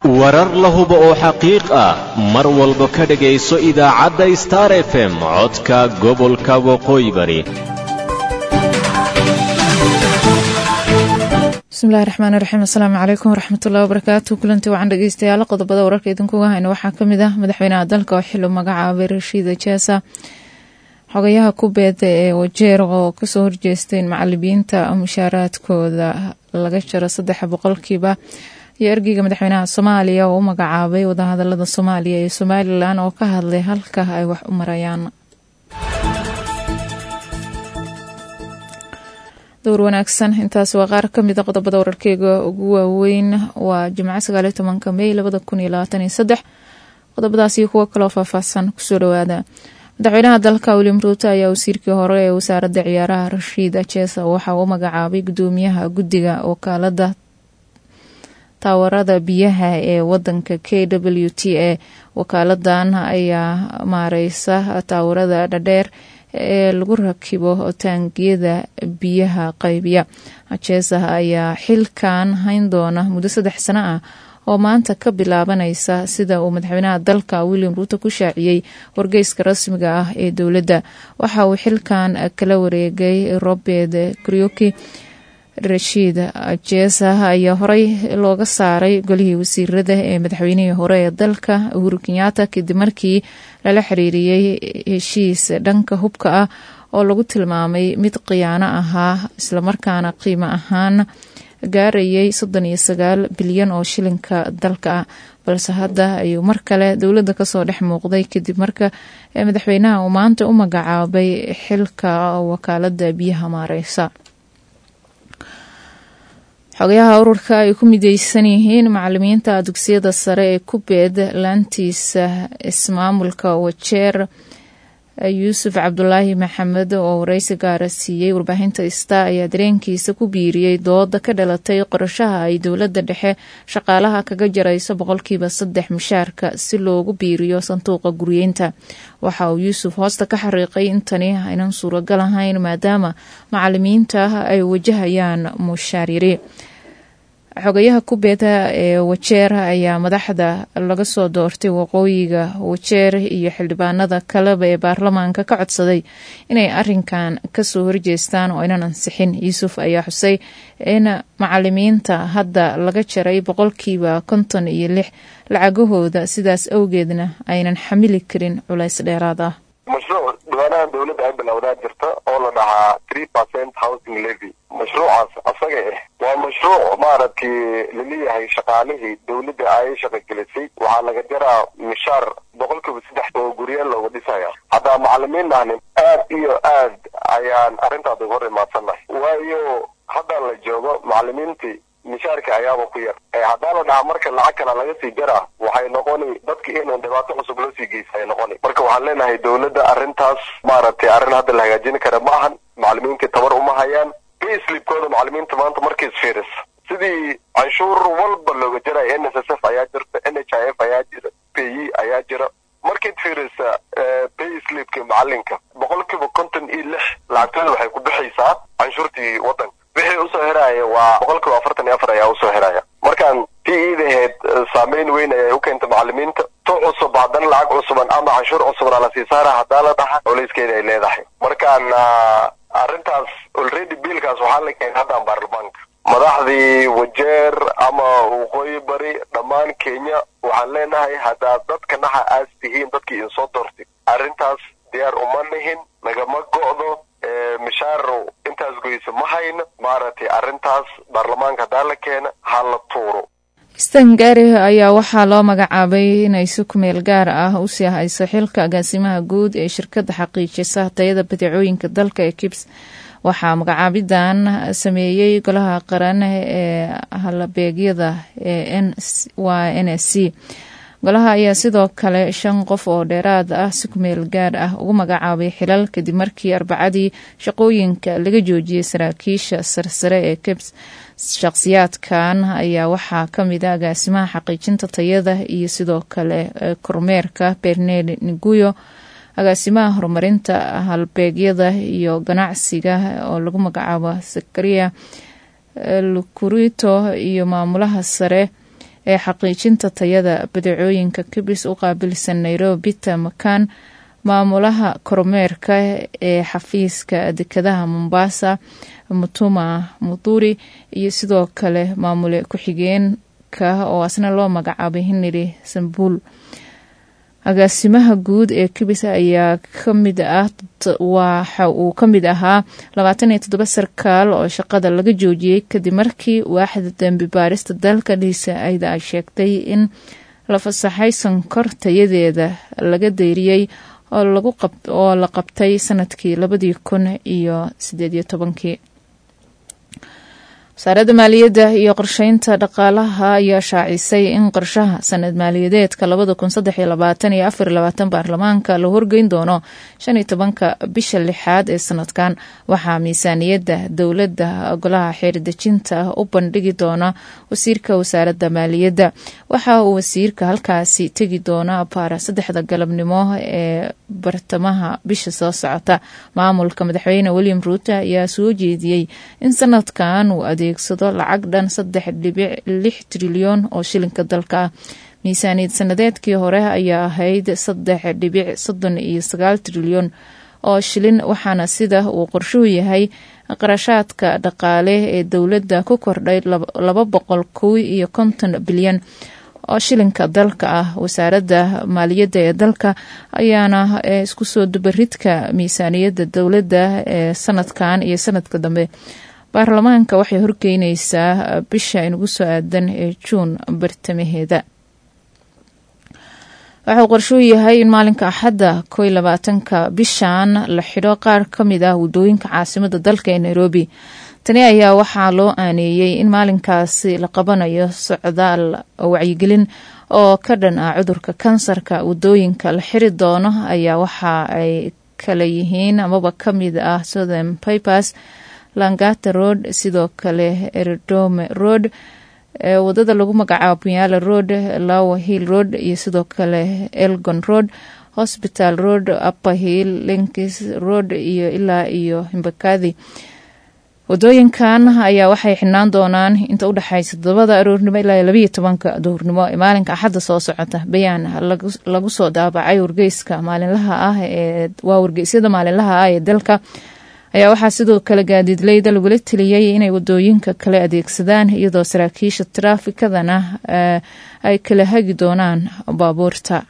warar la hubo oo xaqiiq ah mar walba ka dhagayso idaacadda Star FM codka gobolka Waqooyi Bari. bismillaahi raxmaani raxiim. assalaamu calaykum waraxmatullaahi wabarakaatuh. kulanti wacan dhageystayaal qodobada wararka idinkuga hayno waxaa ka mid ah madaxweynaha dalka oo xil u magacaabay Rashiid Jeesa, xogayaha Kubeed ee Wajeer oo kasoo horjeesteen macallimiinta mushaaraadkooda laga jaro 3% iyo ergeyga madaxweynaha Soomaaliya oo u magacaabay wadahadalada Soomaaliya iyo Somaliland oo ka hadlay halka ay wax u marayaan. dowr wanaagsan intaas waa qaar ka mid ah qodobada wararkeyga ugu waaweyn. waa Jimco 19 May 2023. qodobadaas iyo kuwa kale oo faahfaahsan kusoo dhawaada. madaxweynaha dalka William Ruto ayaa wasiirkii hore ee wasaaradda ciyaaraha Rashiid Jeesa waxa uu magacaabay gudoomiyaha guddiga wakaalada taawarada biyaha ee wadanka KWTA. wakaaladan ayaa maareysa taawarada dhadheer ee lagu rakibo taangiyada biyaha qaybiya. Jeesa ayaa xilkan hayn doona muddo 3 sano ah oo maanta ka bilaabanaysa sida uu madaxweynaha dalka William Ruto ku shaaciyay wargeyska rasmiga ah ee dowladda. waxa uu xilkan kala wareegay Robert Kariuki. Rashiid Jeesa ayaa horey looga saaray golihii wasiirada ee madaxweynihii hore ee dalka Uhuru Kenyatta kadib markii lala xiriiriyay heshiis dhanka hubka ah oo lagu tilmaamay mid khiyaano ahaa isla markaana qiimo ahaan gaarayay 39 bilyan oo shilinka dalka ah, balse hadda ayuu mar kale dowladda kasoo dhex muuqday kadib marka madaxweynaha uu maanta u magacaabay xilka wakaalada biyaha maareysa. xogayaha ururka ay ku mideysan yihiin macallimiinta dugsiyada sare ee Kubeed laantiisa ismaamulka Wajeer Yuusuf Cabdulaahi Maxamed oo wareysi gaar ah siiyay warbaahinta Star ayaa dareenkiisa ku biiriyay dooda ka dhalatay qorashaha ay dowladda dhexe shaqaalaha kaga jarayso 3% mushaarka si loogu biiriyo sanduuqa guryeynta. waxa uu Yuusuf hoosta ka xariiqay in tani aynan suuragal ahayn maadaama macallimiinta ay wajahayaan mushaar yari. xogayaha Kubeed ee Wajeer ayaa madaxda laga soo doortay waqooyiga Wajeer iyo xildhibaanada kaleba ee baarlamaanka ka codsaday inay arinkan kasoo horjeestaan oo aynan ansixin. Yuusuf ayaa xusay in macallimiinta hadda laga jaray 56% lacagahooda, sidaas awgeedna aynan xamili karin culays dheeraad ah. mashruuc diiwaanaha dowladda ay bilowdaa jirta oo la dhahaa 3% housing levy. mashruucaas asaga waa mashruuc maaragtay laleeyahay shaqaalihii dowladda ay shaqagelisay waxaa laga jaraa mishaar 3% oo guryo looga dhisaya. hadda macallimiin ahnin aad iyo aad ayaan arrintaas uga hor imaadsannahay, waayo hadda la joogo macallimiintii mishaarka ayaaba ku yar. haddaan la dhahaa marka lacag kale laga sii jaraa waxay noqoni dadka inuu dhibaato cusub loo sii geysay noqoni. marka waxaan leenahay dowladda arrintaas maaragtay arrin hadda la hagaajin kara ma ahan. macallimiinta tabar uma hayaan. payslipkooda macallimiinta maanta markiis fiiris sidii canshuur walba looga jaray NSSF ayaa jirta, NHIF ayaa jira, PE ayaa jira. markiid fiirisa payslipka macallinka 56% lacagtooda waxay ku bixaysaa canshuurtii wadanka. wixii usoo heraya waa 44% ayaa usoo heraya. markaan tiidaheed saameyn weyn ayay u keentay macallimiinta. to cusub haddana lacag cusuban ama canshuur cusuban la sii saara haddaa la dhaha culayskeeda ay leedahay. markaan arrintaas already biilkaas waxaa la keenay haddaan baarlamaanka. madaxdii Wajeer ama Waqooyi Bari dhammaan Kenya waxaan leenahay haddaa dadka naxa aas tihiin dadkii in soo doortay arrintaas diyaar uma nihin, nagama go'do. mishaar intaas goysa ma hayno. maaragtay arrintaas baarlamaanka haddaa la keena ha la tuuro. Stengari ayaa waxaa loo magacaabay inay si ku meel gaar ah u sii hayso xilka agaasimaha guud ee shirkadda xaqiijisa tayada badeecooyinka dalka ee KIBS. waxaa magacaabidan sameeyay golaha qaran ee halabeegyada ee NSC. golaha ayaa sidoo kale 5 qof oo dheeraad ah si ku meel gaar ah ugu magacaabay xilal kadib markii Arbacadii shaqooyinka laga joojiyay saraakiisha sarsare ee KIBS. shakhsiyaadkan ayaa waxaa ka mid ah agaasimaha xaqiijinta tayada iyo sidoo kale kormeerka Bernard Nguyo, agaasimaha horumarinta halbeegyada iyo ganacsiga oo lagu magacaabo Zakaria Lukurito iyo maamulaha sare ee xaqiijinta tayada badeecooyinka kibis u qaabilsan Nairobi Tamakan maamulaha kormeerka ee xafiiska dekedaha Mombasa Mutuma Mudhuri iyo sidoo kale maamule ku-xigeenka oo asna loo magacaabay Henry Sambul. agaasimaha guud ee kibis ayaa waxa uu ka mid ahaa 27 sarkaal oo shaqada laga joojiyey kadib markii waaxda dambi baarista dalka DCI ay sheegtay in la fasaxay sonkor tayadeeda laga deyriyey oo la qabtay sanadkii 2018. wasaaradda maaliyadda iyo qorsheynta dhaqaalaha ayaa shaacisay in qorshaha sanad maaliyadeedka 2023 baarlamaanka la horgeyn doono 15 bisha 6 ee sanadkan. waxaa miisaaniyadda dowladda golaha xeerdejinta u bandhigi doona wasiirka wasaaradda maaliyadda. waxa uu wasiirka halkaasi tegi doona baara 3 galabnimo ee bartamaha bisha soo socota. maamulka madaxweyne William Ruto ayaa soo jeediyey in sanadkan uu adeegsado lacag dhan 3.6 trilyan oo shilinka dalka ah. miisaaniyad sanadeedkii hore ayaa ahayd 3.39 trilyan oo shilin, waxaana sida uu qorshuhu yahay qarashaadka dhaqaale ee dowladda ku kordhay 250 bilyan oo shilinka dalka ah. wasaaradda maaliyadda ee dalka ayaana isku soo dubaridka miisaaniyadda dowladda ee sanadkan iyo sanadka dambe baarlamaanka waxay horgeynaysaa bisha inugu soo aadan ee Juun bartamaheeda. waxuu qorshuu yahay in maalinka Axadda 22 bishan la xidho qaar ka mid ah wadooyinka caasimada dalka ee Nairobi. tani ayaa waxaa loo aaneeyey in maalinkaasi la qabanayo socdaal wacyigelin oo ka dhan ah cudurka kansarka. wadooyinka la xiri doono ayaa waxa ay kala yihiin amaba ka mid ah Southern Bypass, Langata Road, sidoo kale Eridome Road, wadada lagu magacaabo Piala Road, Lawa Hill Road iyo sidoo kale Elgon Road, Hospital Road, Upper Hill, Links Road iyo ilaa iyo Mbakadi. wadooyinkan ayaa waxay xidhnaan doonaan inta u dhaxaysa 7 aroornimo ilaa 12 duhurnimo ee maalinka Axadda soo socota. bayaan lagu soo daabacay wargeyska maalinlaha ah ee wargeysyada maalinlaha ah ee dalka ayaa waxaa sidoo kale gaadiidleyda lagula taliyay inay wadooyinka kale adeegsadaan, iyadoo saraakiisha taraafikadana ay kala hagi doonaan baabuurta.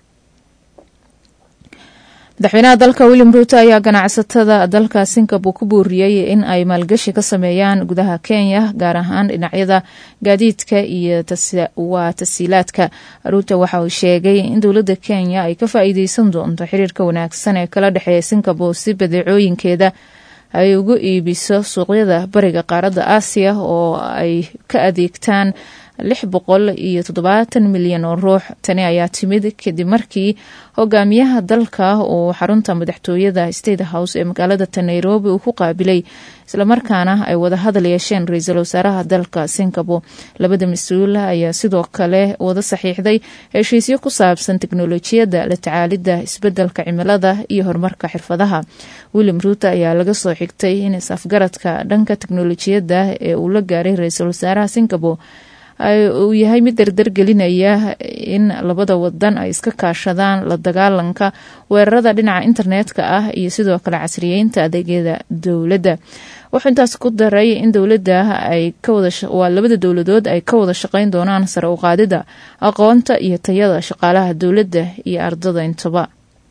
madaxweynaha dalka William Ruto ayaa ganacsatada dalka Singapore ku booriyay in ay maalgashi ka sameeyaan gudaha Kenya, gaar ahaan dhinacyada gaadiidka iyo tasiilaadka. Ruto waxa uu sheegay in dowladda Kenya ay ka faa'iideysan doonto xiriirka wanaagsan ee kala dhexeeya Singapore si badeecooyinkeeda ay ugu iibiso suuqyada bariga qaaradda Aasiya oo ay ka adeegtaan 670 milyan oo ruux. tani ayaa timid kadib markii hogaamiyaha dalka uu xarunta madaxtooyada State House ee magaalada Nairobi uu ku qaabilay, isla markaana ay wada hadal yeesheen ra'iisul wasaaraha dalka Singapore. labada mas'uul ayaa sidoo kale wada saxiixday heshiisyo ku saabsan tiknoolajiyadda, la tacaalidda isbeddelka cimilada iyo horumarka xirfadaha. William Ruto ayaa laga soo xigtay in is-afgaradka dhanka tiknoolajiyadda ee uu la gaaray ra'iisul wasaaraha Singapore uu yahay mid dardargelinaya in labada wadan ay iska kaashadaan la dagaalanka weerarada dhinaca internetka ah iyo sidoo kale casriyeynta adeegyada dowladda. wuxuu intaas ku daray in labada dowladood ay ka wada shaqeyn doonaan sare u qaadida aqoonta iyo tayada shaqaalaha dowladda iyo ardada intaba.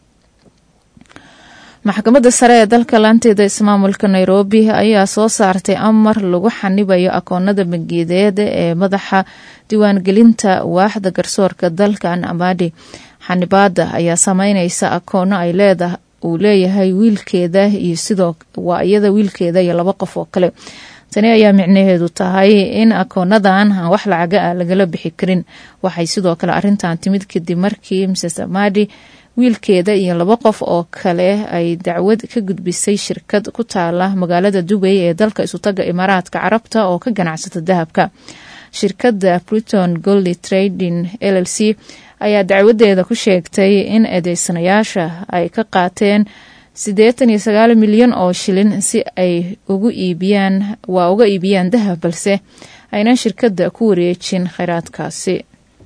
maxkamadda sare ee dalka laanteeda ismaamulka Nairobi ayaa soo saartay amar lagu xanibayo akoonada bangiyeed ee madaxa diiwaangelinta waaxda garsoorka dalka Amadi. xanibaada ayaa sameynaysa akoono ay leeyahay wiilkeeda iyo sidoo iyada wiilkeeda iyo 2 qof oo kale. tani ayaa micnaheedu tahay in akoonadan aan wax lacag ah lagala bixi karin. waxay sidoo kale arintan timid kadib markii Mrs. Amadi wiilkeeda iyo 2 qof oo kale ay dacwad ka gudbisay shirkad ku taala magaalada Dubai ee dalka isutaga Imaaraadka Carabta oo ka ganacsata dahabka. shirkadda Pluton Gold Trading LLC ayaa dacwadeeda ku sheegtay in eedeysanayaasha ay ka qaateen 89 milyan oo shilin si ay uga iibiyaan dahab, balse aynan shirkadda ku wareejin kheyraadkaasi.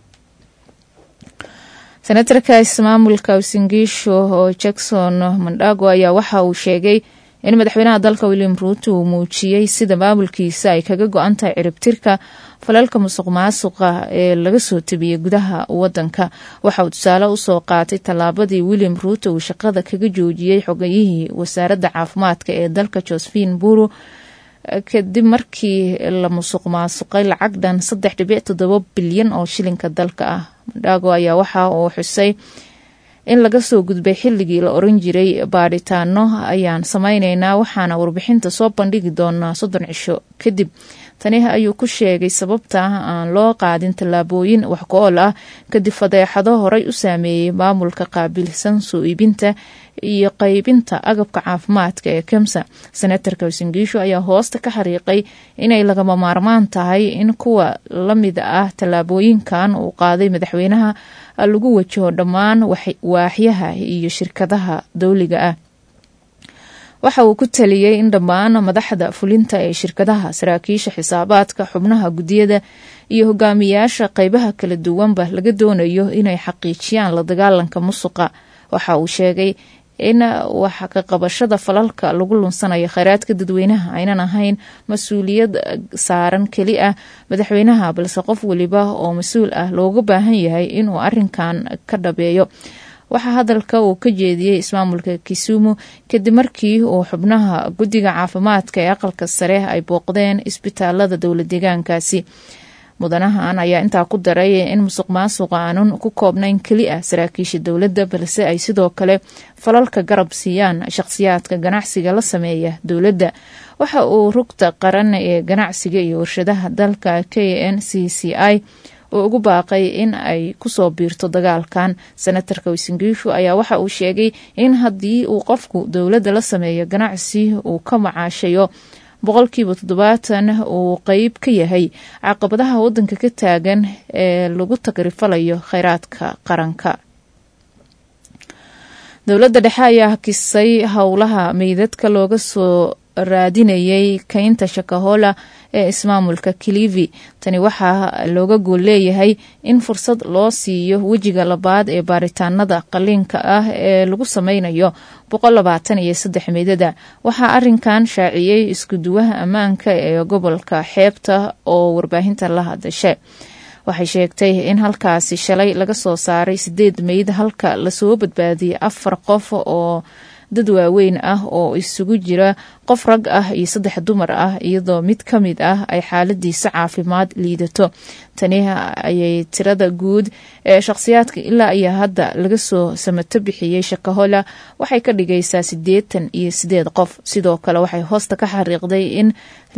senatarka ismaamulka Uasin Gishu oo Jackson Mandago ayaa waxa uu sheegay in madaxweynaha dalka William Ruto uu muujiyay sida maamulkiisa ay kaga go'an tahay ciribtirka falalka musuqmaasuqa ee laga soo tabiyay gudaha wadanka. Waxa uu tusaale u soo qaatay tallaabadii William Ruto uu shaqada kaga joojiyay xogayihii wasaaradda caafimaadka ee dalka Josephine Mburu kadib markii la musuqmaasuqay lacag dhan 3.7 bilyan oo shilinka dalka ah. Mandago ayaa waxa uu xusay in laga soo gudbay xilligii la oran jiray baaritaano ayaan samaynaynaa waxaana warbixinta soo bandhigi doonaa 30 cisho kadib. Tani ayuu ku sheegay sababta aan loo qaadin tallaabooyin wax ku ool ah kadib fadeexado horay u saameeyay maamulka qaabilsan soo iibinta iyo qaybinta agabka caafimaadka ee KEMSA. Senatarka Uasin Gishu ayaa hoosta ka xariiqay inay lagama maarmaan tahay in kuwa la mid ah tallaabooyinkan uu qaaday madaxweynaha lagu wajaho dhammaan waaxyaha iyo shirkadaha dawliga ah. Waxa uu ku taliyay in dhammaan madaxda fulinta ee shirkadaha, saraakiisha xisaabaadka, xubnaha gudiyada iyo hogaamiyaasha qaybaha kala duwanba laga doonayo inay xaqiijiyaan la dagaalanka musuqa. Waxa uu sheegay in wax ka qabashada falalka lagu lunsanayo kheyraadka dadweynaha aynan ahayn mas'uuliyad saaran keli ah madaxweynaha balse qof waliba oo mas'uul ah looga baahan yahay inuu arrinkan ka dhabeeyo. Waxa hadalka uu ka jeediyay ismaamulka Kisumu kadib markii uu xubnaha guddiga caafimaadka ee aqalka sare ay booqdeen isbitaalada dowlad deegaankaasi. Mudanahan ayaa intaa ku daray in musuqmaasuqa aanun ku koobnayn keli ah saraakiisha dowladda balse ay sidoo kale falalka garab siiyaan shakhsiyaadka ganacsiga la sameeya dowladda. Waxa uu rugta qaran ee ganacsiga iyo warshadaha dalka KNCCI oo ugu baaqay in ay ku soo biirto dagaalkan. Senatarka Uasin Gishu ayaa waxa uu sheegay in haddii uu qofku dowladda la sameeyo ganacsi uu ka macaashayo 70% uu qayb ka yahay caqabadaha wadanka ka taagan ee lagu tagrifalayo kheyraadka qaranka. Dowladda dhexe ayaa hakisay howlaha meydadka looga soo raadinayay kaynta Shakahola ee ismaamulka Kilifi. Tani waxaa looga gool leeyahay in fursad loo siiyo wejiga labaad ee baaritaanada qaliinka ah ee lagu sameynayo 123 meydada. Waxaa arrinkan shaaciyay isku duwaha ammaanka ee gobolka xeebta oo warbaahinta la hadashay. Waxay sheegtay in halkaasi shalay laga soo saaray 8 meyd halka la soo badbaadiyay 4 qof oo dad waaweyn ah oo isugu jira qof rag ah iyo 3 dumar ah iyadoo mid ka mid ah ay xaaladiisa caafimaad liidato. Tani ayay tirada guud ee shakhsiyaadka ilaa iyo hadda laga soo samato bixiyay Shakahola waxay ka dhigaysaa 88 qof. Sidoo kale waxay hoosta ka xariiqday in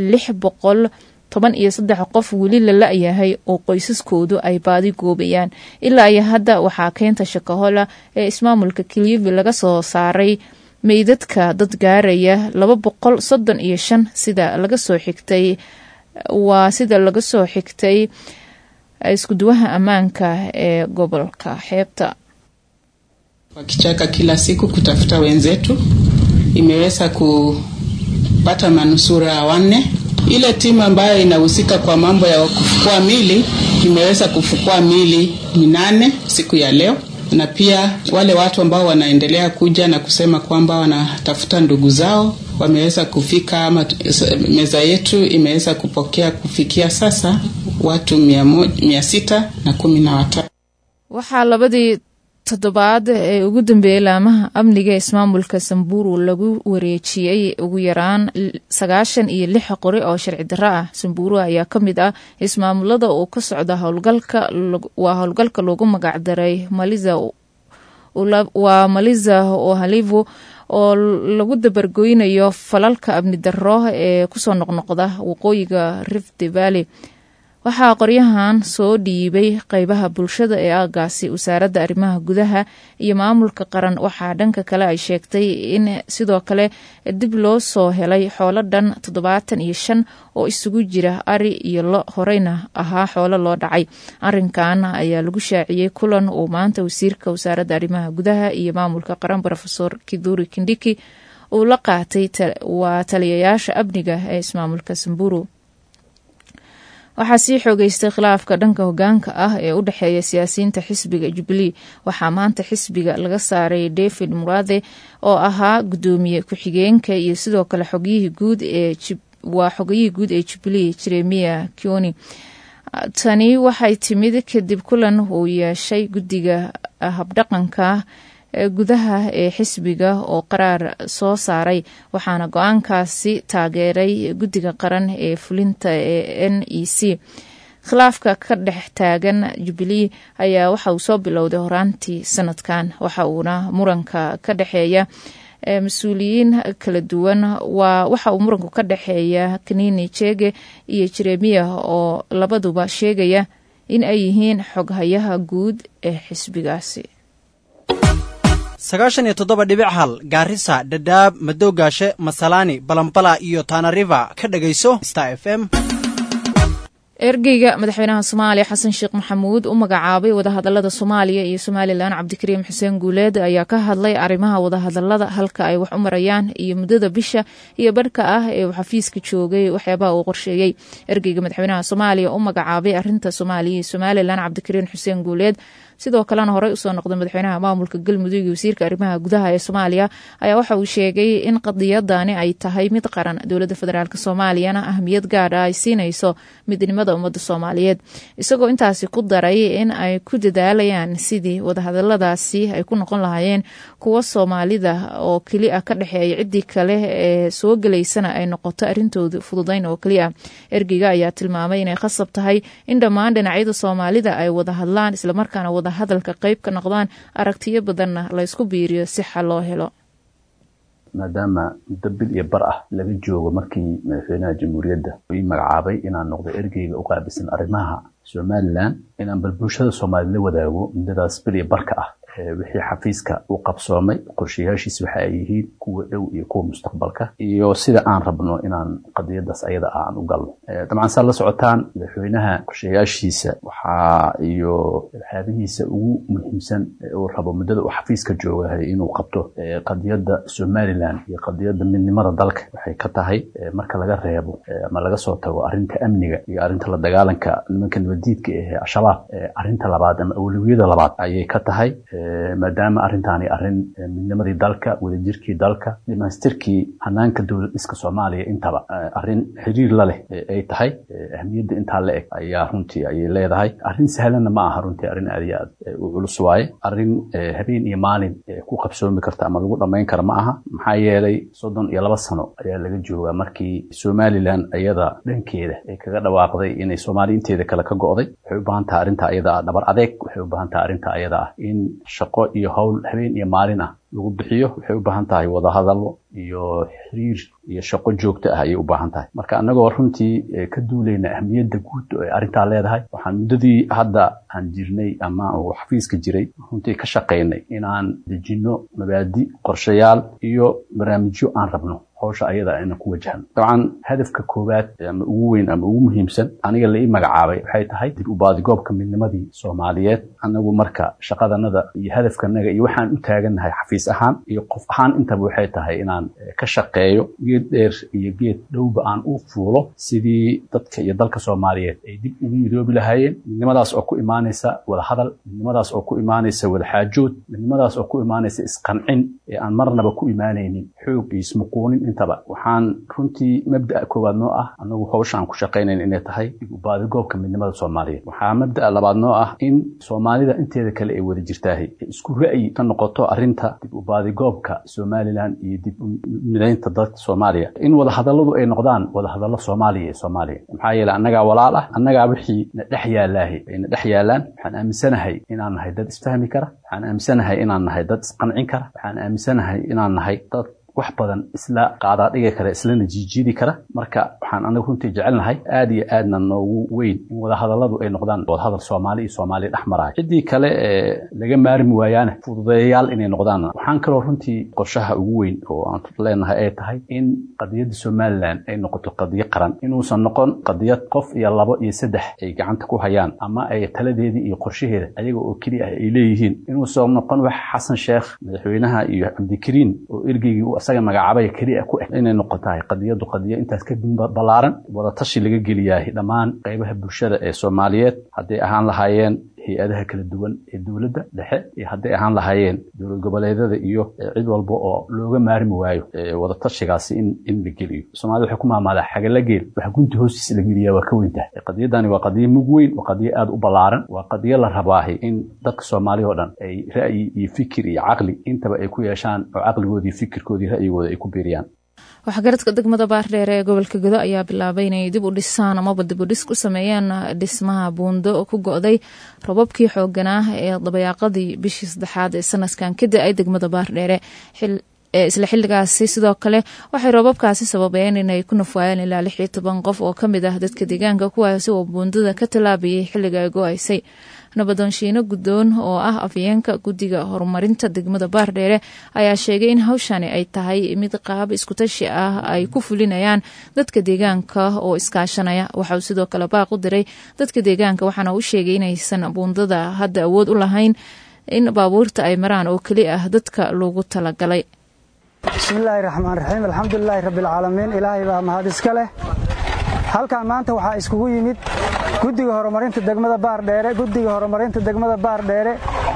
613 qof weli la la'yahay oo qoysaskoodu ay baadi goobayaan. Ilaa iyo hadda waxaa keenta Shakahola ee ismaamulka Kilifi laga soo saaray meydadka dad gaaraya 235 sida laga soo xigtay isku duwaha ammaanka ee gobolka xeebta. Wakichaka kila siku kutafuta wenzetu imeweza kupata manusura 4. Ile timu ambayo inahusika kwa mambo ya kufukua mili imeweza kufukua mili 8 siku ya leo, na pia wale watu ambao wanaendelea kuja na kusema kwamba wanatafuta ndugu zao wameweza kufika, ama meza yetu imeweza kupokea kufikia sasa watu 613. Waxaa labadii toddobaad ee ugu dambeeyay laamaha amniga ismaamulka Samburu lagu wareejiyay ugu yaraan 96 qori oo sharci darro ah. Samburu ayaa ka mid ah ismaamulada oo ka socda howlgalka loogu magac daray Maliza oo Halivu oo lagu dabargoynayo falalka amni darro ee ku soo noqnoqda waqooyiga Rift Valley. Waxaa qoryahan soo dhiibay qaybaha bulshada ee aagaasi. wasaaradda arrimaha gudaha iyo maamulka qaran waxaa dhanka kale ay sheegtay in sidoo kale dib loo soo helay xoolo dhan 75 oo isugu jira ari iyo lo horeyna ahaa xoolo loo dhacay. Arrinkan ayaa lagu shaaciyay kulan uu maanta wasiirka wasaaradda arrimaha gudaha iyo maamulka qaran Professor Kithure Kindiki uu la qaatay taliyayaasha amniga ee ismaamulka Samburu. waxaa sii xoogeystay khilaafka dhanka hogaanka ah ee u dhexeeya siyaasiyiinta xisbiga Jubilee. Waxaa maanta xisbiga laga saaray David Muraade oo ahaa gudoomiye ku-xigeenka iyo sidoo kale xogiyihii guud ee Jubilee Jeremiah Kioni. Tani waxay timid kadib kulan uu yeeshay guddiga habdhaqanka gudaha ee xisbiga oo qaraar soo saaray, waxaana go-aankaasi taageeray guddiga qaran ee fulinta ee NEC. khilaafka ka dhex taagan Jubilee ayaa waxa uu soo bilowday horaantii sanadkan, waxa uuna muranka ka dhexeeya mas-uuliyiin kala duwan. waxa uu muranku ka dhexeeya Kanini Chege iyo Jeremiah oo labaduba sheegaya in ay yihiin xoghayaha guud ee xisbigaasi. 97.1 Garissa, Dadaab, Madoogaashe, Masalani, Balambala iyo Tana River ka dhagayso Star FM. ergeyga madaxweynaha Soomaaliya Xasan Sheekh Maxamuud u magacaabay wadahadalada Soomaaliya iyo Somaliland Cabdikariim Xuseen Guuleed ayaa ka hadlay arrimaha wadahadalada, halka ay wax u marayaan iyo muddada bisha iyo barhka ah ee uu xafiiska joogay waxyaabaha uu qorsheeyey. ergeyga madaxweynaha Soomaaliya u magacaabay arrinta Soomaaliya iyo Somaliland Cabdikariim Xuseen Guuleed, sidoo kalena horey usoo noqday madaxweynaha maamulka Galmudug iyo wasiirka arrimaha gudaha ee Soomaaliya, ayaa waxa uu sheegay in qadiyadani ay tahay mid qaran, dowladda federaalka Soomaaliyana ahmiyad gaar ah ay siinayso midnimada ummadda Soomaaliyeed, isagoo intaasi ku daray in ay ku dadaalayaan sidii wadahadaladaasi ay ku noqon lahaayeen kuwa Soomaalida oo kaliya ka dhaxeeya ciddii kale ee soo galaysana ay noqoto arrintooda fududayn oo kaliya. ergeyga ayaa tilmaamay inay khasab tahay in dhammaan dhinacyada Soomaalida ay wada hadlaan, isla markaana hadalka qayb ka noqdaan, aragtiyo badanna la isku biiriyo si xal loo helo. maadaama muddo bil iyo bar ah laga joogo markii madaxweynaha jamhuuriyadda uu magacaabay inaan noqdo ergeyga u qaabilsan arrimaha Somaliland, inaan bulshada Soomaaliyeed la wadaago muddadaas bil iyo barka ah wixii xafiiska uu qabsoomay, qorshayaashiisa waxa ay yihiin kuwa dhow iyo kuwa mustaqbalka, iyo sida aan rabno inaan qadiyadaas ayada aan u galno. dabcan saa la socotaan madaxweynaha qorshayaashiisa waxaa iyo xaabihiisa ugu muhiimsan uu rabo muddada uu xafiiska joogahay inuu qabto qadiyada Somaliland iyo qadiyada midnimada dalka waxay ka tahay marka laga reebo ama laga soo tago arrinta amniga iyo arrinta la dagaalanka nimanka nabadiidka ee Al-Shabaab. arrinta labaad ama awlawiyada labaad ayay ka tahay maadaama arrintaani arrin midnimadii dalka, wadajirkii dalka, dhamaystirkii hanaanka dowlad dhiska Soomaaliya intaba arrin xiriir la leh ay tahay. ahmiyadda intaa la eg ayaa runtii ayay leedahay. arrin sahlanna ma aha runtii, arrin aad iyo aad u culus waaye. arrin habeen iyo maalin ku qabsoomi karta ama lagu dhammayn kara ma aha, maxaa yeelay 32 sano ayaa laga joogaa markii Somaliland ayada dhankeeda ay kaga dhawaaqday inay Soomaaliya inteeda kale ka go'day. waxay u baahan tahay arrinta ayada dhabar adeeg, waxay u baahan tahay arrinta ayada in shaqo iyo hawl habeen iyo maalin ah lagu bixiyo. waxay u baahan tahay wada hadallo iyo xiriir iyo shaqo joogto ah ayay u baahan tahay. marka anagoo runtii ka duulayna ahmiyadda guud ee arrintaa leedahay, waxaan muddadii hadda aan jirnay ama uu xafiiska jiray runtii ka shaqaynay inaan dejinno mabaadi, qorshayaal iyo barnaamijyo aan rabno hawsha ayada ayna ku wajahno. dabcan hadafka koowaad ama ugu weyn ama ugu muhiimsan aniga la ii magacaabay waxay tahay dib u baadigoobka midnimadii Soomaaliyeed. anagu marka shaqadanada iyo hadafkanaga iyo waxaan u taagannahay xafiis ahaan iyo qof ahaan intaba waxay tahay inaan ka shaqeeyo geed dheer iyo geed dhowba aan u fuulo sidii dadka iyo dalka Soomaaliyeed ay dib ugu midoobi lahaayeen. midnimadaas oo ku imaanaysa wada hadal, midnimadaas oo ku imaanaysa wada xaajood, midnimadaas oo ku imaanaysa isqancin ee aan marnaba ku imaanaynin xoog iyo ismuquunin intaba. waxaan runtii mabda'a koowaad noo ah anagu hawshaan ku shaqaynayn inay tahay dib u baadigoobka midnimada Soomaaliyeed. waxaa mabda'a labaad noo ah in Soomaalida inteeda kale ay wada jirtaahay isku ra'yi ka noqoto arrinta dib u baadigoobka Somaliland iyo dib u midaynta dadka Soomaaliya, in wada hadalladu ay noqdaan wada hadallo Soomaaliya iyo Soomaaliya. maxaa yeelay annagaa walaal ah, annagaa wixii na dhex yaalaahay ayna dhex yaalaan. waxaan aaminsanahay inaan nahay dad isfahmi kara, waxaan aaminsanahay inaan nahay dad isqancin kara, waxaan aaminsanahay inaan nahay dad wax badan isla qaadaa dhiga kara, islana jiijidi kara. marka waxaan anagu runtii jecelnahay aad iyo aadna noogu weyn in wada hadalladu ay noqdaan wada hadal Soomaali iyo Soomaali dhexmarahay. ciddii kale laga maarmi waayaana fududeeyaal inay noqdaan. waxaan kaloo runtii qorshaha ugu weyn oo aan leenahay ay tahay in qadiyadda Somaliland ay noqoto qadiyo qaran, inuusan noqon qadiyad qof iyo labo iyo saddex ay gacanta ku hayaan ama ay taladeedii iyo qorshaheeda ayaga oo kaliya ay leeyihiin. inuusan noqon wax Xasan Sheekh madaxweynaha iyo Cabdikariim oo ergeygii u asaga magacaabay kaliya ku inay noqotahay qadiyad intaas ka balaaran wada tashi laga geliyaa dhammaan qaybaha bulshada ee Soomaaliyeed haday ahaan lahaayeen hay'adaha kala duwan ee dawladda dhexe iyo haday ahaan lahaayeen dawlad goboleedyada iyo cid walba oo looga maarmi waayo wada tashigaasi in la geliyo Soomaalidu waxay ku maamulaa xaga la geel waxa gunti hoostiisa la geliyaa waa ka weyntahay qadiyadani waa qadiyo mug weyn waa qadiyo aad u balaaran waa qadiyo la rabaahay in dadka Soomaaliyeed oo dhan ay ra'yi iyo fikir iyo aqli intaba ay ku yeeshaan oo aqligoodii fikirkoodii ra'yigooda ay ku biiriyaan waxgaradka degmada Baardheere ee gobolka Gedo ayaa bilaabay inay dib u dhisaan ama dib u dhis ku sameeyaan dhismaha buundo ku go'day robabkii xoogganaa ee dabayaaqadii bishii 3aad ee sanadkan kadib ay degmada Baardheere isla xilligaasi sidoo kale waxay robabkaasi sababeen inay ku nafwaayeen ilaa 16 qof oo kamid ah dadka deegaanka kuwaasi oo buundada ka talaabayay xilliga ay go'aysay nabadoonshiino gudoon oo ah afyeenka guddiga horumarinta degmada Baardheere ayaa sheegay in hawshani ay tahay mid qaab isku tashi ah ay ku fulinayaan dadka deegaanka oo iskaashanaya waxa uu sidoo kale baaq u diray dadka deegaanka waxaana uu sheegay inaysan buundada hadda awood u lahayn in baabuurta ay maraan oo kali ah dadka loogu talagalay bismillaahi raxmaani raxiim alxamdulilaahi rabbil caalamiin ilaahay baa mahad iska leh halkan maanta waxaa iskugu yimid guddiga horumarinta degmada Baardheere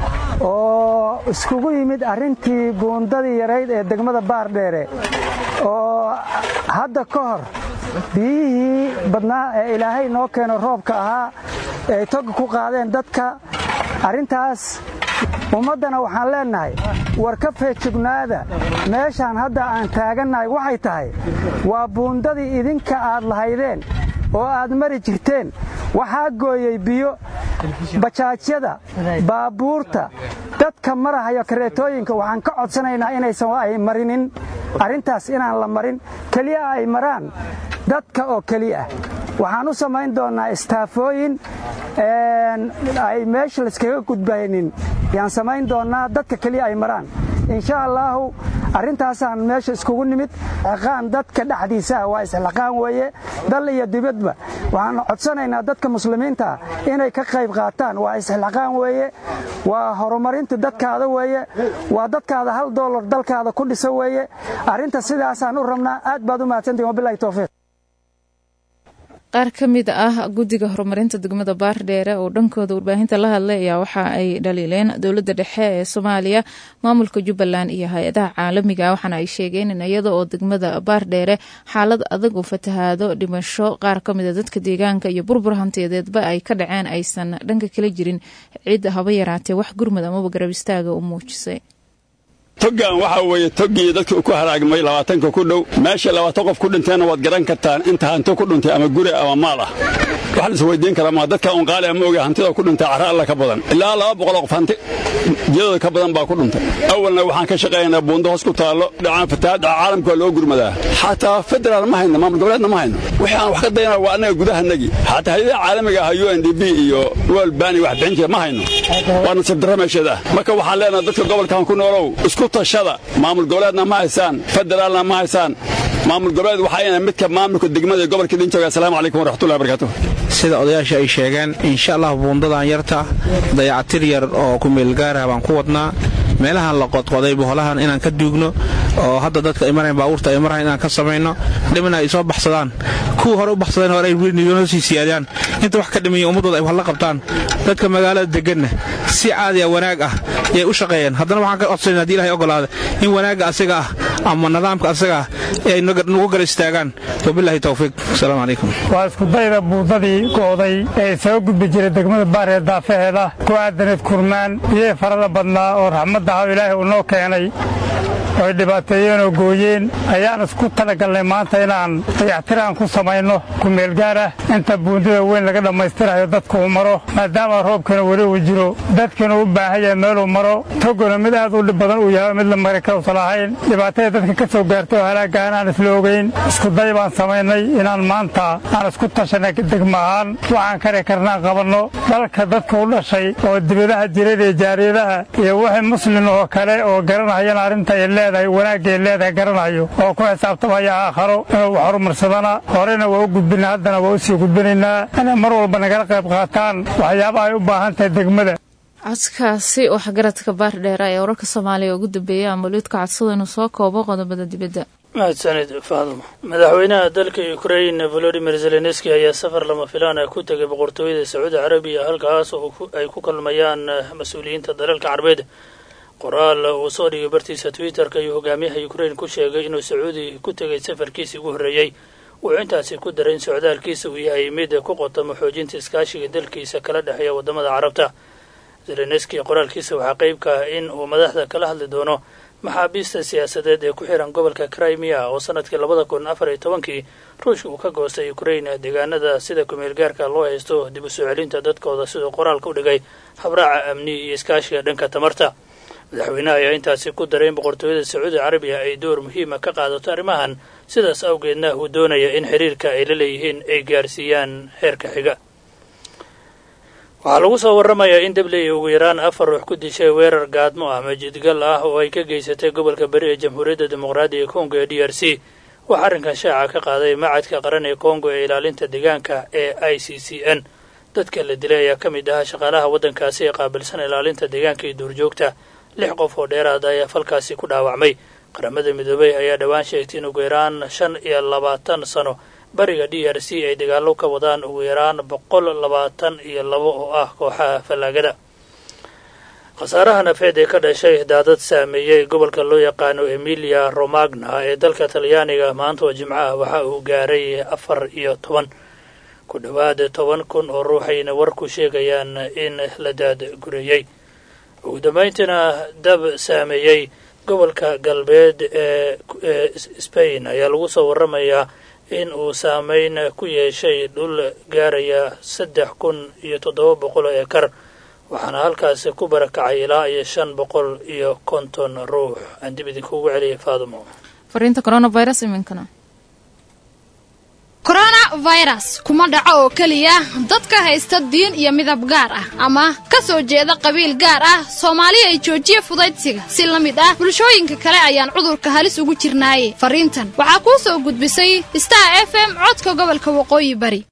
oo iskugu yimid arrintii buundadii yarayd ee degmada Baardheere oo hadda ka hor biyihii badnaa ee ilaahay noo keeno roobka ahaa ay tog ku qaadeen dadka arrintaas ummadana waxaan leenahay war ka feejignaada meeshaan hadda aan taagannahay waxay tahay waa buundadii idinka aad lahaydeen oo aad mari jirteen waxaa gooyay biyo bajaajyada baabuurta dadka marahaya kareetooyinka waxaan ka codsanaynaa inaysan ay marinin arrintaas inaan la marin kaliya ay maraan dadka oo kaliya waxaan u samayn doonaa istaafooyin ay meesha layskaga gudbaynin yaan samayn doonaa dadka kaliya ay maraan insha allahu arrintaasaan meesha iskugu nimid aqaan dadka dhexdiisa waa islaqaan weeye dal iyo dibadba waxaan codsanaynaa dadka muslimiinta inay ka qayb qaataan waa islaqaan weeye waa horumarinta dadkaada weeye waa dadkaada $1 dalkaada ku dhisa weeye arrinta sidaasaan u rabnaa aad baad u mahadsantihiin wabillahi tawfiiq qaar ka mid ah guddiga horumarinta degmada Baardheere oo dhankooda warbaahinta la hadlay ayaa waxa ay dhaliileen dowladda dhexe ee Soomaaliya maamulka Jubbaland iyo hay'adaha caalamiga ah waxaana ay sheegeen in iyada oo degmada Baardheere xaalad adag u fatahaado dhimasho qaar ka mid ah dadka deegaanka iyo burbur hantiyadeedba ay ka dhaceen aysan dhanka kala jirin cid haba yaraatee wax gurmad ama garab istaaga u muujisay togan waxa weeye togii dadka ku haraagmay 20 ku dhow meesha 20 qof ku dhinteen waad garan kartaan inta hanti ku dhintay ama guri ama maal ah waxa la isweydiin karaa ma dadka on qaali ama oga hantida ku dhintay cara alla ka badan ilaa 200 qof hanti jidada ka badan baa ku dhintay awalna waxaan ka shaqeynaa buundo hoos ku taalo dhacaan fataad caalamka loo gurmadaa xataa federal ma hayno maamul goboleedna ma hayno waxaan wax ka daynaa waa anaga gudahanagi xataa hay'adaha caalamiga ah UNDP iyo World Bank wax bixin ma hayno waana sabdara meeshada marka waxaan leenahay dadka gobolkan ku noolow isku tashada maamul goboleedna ma haysan federaalna ma haysan maamul goboleed waxa ay midka maamulka degmada gobolka Dinjooga assalaamu alaykum wa rahmatullahi wa barakatuh sida odayaasha ay sheegeen insha Allah buundadan yarta dayacatir yar oo ku meel gaar ah baan ku wadnaa meelahan la qodqoday boholahan inaan ka duugno oo hadda dadka ay mareen baabuurta ay mareen inaan ka sameeyno dhimana ay soo baxsadaan ku hore u baxsadeen hore ay wiilniyoona sii siyaadaan inta wax ka dhimay ummadooda ay wax la qabtaan dadka magaalada degan si caadi ah wanaag ah ay u shaqeeyaan haddana waxaan ka codsanaa hadii Ilaahay ogolaado in wanaaga asaga ah ama nidaamka asaga ay nagu gar istaagaan wabillahi tawfiiq assalaamu alaykum waa isku dayda buudadii gooday ee soo gudbi jiray degmada Baardheere daafeeda ku aadanad kurmaan iyo farada badnaa oo raxmadda Ilaahay uu noo keenay oo dhibaateeyeen oo gooyeen ayaan isku talagalnay maanta inaan dayactiraan ku sameeyno ku meel gaar ah inta buundada weyn laga dhameystirayo dadku u maro maadaama roobkana wali uu jiro dadkana u baahan yahay meel uu maro togona mid aad u dhib badan uu yahay mid la mari karo salahayn dhibaatada dadka ka soo gaartay halaagaan aan isla ogeyn isku day baan sameeynay inaan maanta aan isku tashanay degmahan waxaan kare karnaa qabanno dalka dadka u dhashay oo dibadaha jiray ee jaariyadaha iyo wixii muslim oo kale oo garanayaan arrinta leedahay wanaagay leedahay garanayo oo ku xisaabtamaya aakhiro inuu horumarsadana horena waa u gudbinaa haddana waa u sii gudbinaynaa inay mar walba nagala qayb qaataan waxyaabaha ay u baahan tahay degmada codkaasi waxgaradka baardheera ee wararka Soomaaliya ugu dambeeyay amaluudka codsada inuu soo koobo qodobada dibadda. mahadsanid Faadimo. madaxweynaha dalka Ukraine Volodymyr Zelensky ayaa safar lama filaan ah ku tagay boqortooyada Sacuudi Carabiya halkaas oo ay ku kulmayaan mas'uuliyiinta dalalka Carbeed. qoraal uu soo dhigay bartiisa Twitter-ka iyo hogaamiyaha Ukraine ku sheegay inuu Sacuudi ku tagay safarkiisii ugu horreeyay. wuxuu intaasi ku daray in socdaalkiisa uu yahay mid ku qotamo xoojinta iskaashiga dalkiisa kala dhexeeya wadamada Carabta. Zelensky qoraalkiisa waxaa qayb ka ah in uu madaxda kala hadli doono maxaabiista siyaasadeed ee ku xiran gobolka Crimea oo sanadkii 2014 Ruushka uu ka goostay Ukraine deegaanada sida kumeel gaarka loo haysto dib u soo celinta dadkooda sidoo qoraalka u dhigay habraaca amni iyo iskaashiga dhanka tamarta. madaxweynaha ayaa intaasi ku daray in boqortooyada Sacuudi Carabiya ay door muhiim ah ka qaadato arrimahan sidaas awgeedna uu doonaya in xiriirka ay la leeyihiin ay gaarsiiyaan heerka xiga. waxaa lagu soo warramayaa in dabley ugu yaraan 4 ruux ku dishay weerar gaadmo ah masjidgal ah oo ay ka geysatay gobolka bari ee Jamhuuriyadda Dimuqraadiga Kongo ee DRC. waxaa arrinkan shaaca ka qaaday macadka qaran ee Kongo ee ilaalinta deegaanka ee ICCN. dadka la dilay ayaa ka mid ah shaqaalaha waddankaasi ee qaabilsan ilaalinta deegaanka iyo duurjoogta. 6 qof oo dheeraad ayaa falkaasi ku dhaawacmay. qaramada midoobay ayaa dhawaan sheegtay in ugu yaraan 25 sano bariga DRC ay dagaalo ka wadaan ugu yaraan 122 oo ah kooxaha fallaagada. khasaaraha nafeed ee ka dhashay daadad saameeyay gobolka loo yaqaano Emilia Romagna ee dalka Talyaaniga maanta oo Jimcaha waxa uu gaaray 14 ku dhawaad 10,000 oo ruuxayna warku sheegayaan in la daadgurayay. ugu dambeyntiina dab saameeyay gobolka galbeed ee Spain ayaa lagu soo warramayaa in uu saameyn ku yeeshay dhul gaaraya 3,700 ekar waxaana halkaas ku barakacay ilaa 550 ruux. aan dib idinkugu celiyay Faadimo. fariinta coronavirus iminkana. coronavirus kuma dhaco oo kaliya dadka haysta diin iyo midab gaar ah ama ka soo jeeda qabiil gaar ah. Soomaaliya ay joojiye fudaydsiga si la mid ah bulshooyinka kale ayaan cudurka halis ugu jirnaaye. fariintan waxaa ku soo gudbisay Star FM codka gobolka Waqooyi Bari.